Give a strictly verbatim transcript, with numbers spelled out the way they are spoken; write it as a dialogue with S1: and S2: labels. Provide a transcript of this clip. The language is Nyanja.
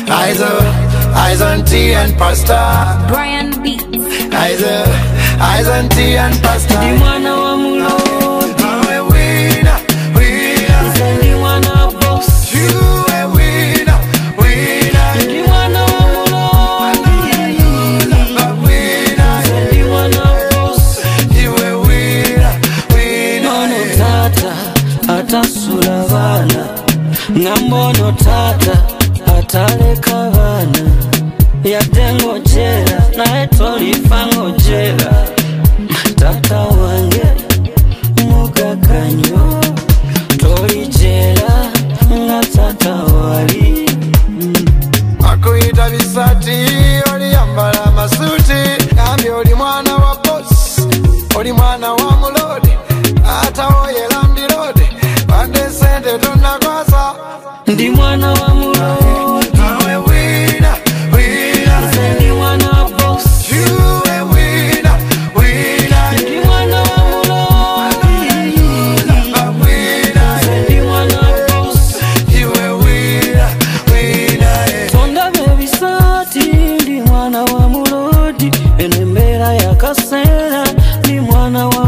S1: Eyes on, eyes on T and Pasta.
S2: Brian Beats.
S1: Eyes on, eyes on T and Pasta.
S3: Ndi mwana wa mulodi.
S1: Awe winner, winner.
S3: Nze ndi mwana boss.
S1: You a winner, winner.
S3: Ndi mwana wa mulodi.
S1: A winner.
S3: Nze ndi mwana boss.
S1: You a winner, winner.
S3: Nono tata atasula bana. Ngambono tata ataleka bana. Yadengo jela nae tolifa ngojela. Tata wange mugaganyo toli jela nga tata wali.
S1: Akuita bisati oli yambala masuti. Nambi oli mwana wa boss, oli mwana wa mulodi. Ata oyela mbilodi pande sente tunakwasa.
S3: Ndi mwana wa mulodi.
S1: Awe winner, winner.
S3: Nze ndi mwana boss.
S1: You a winner, winner.
S3: Ndi mwana wa mulodi.
S1: A winner.
S3: Nze ndi mwana boss.
S1: You a winner, winner.
S3: Tonda bebisati ndi mwana wa mulodi. Eno embeera yakasera ndi mwana wa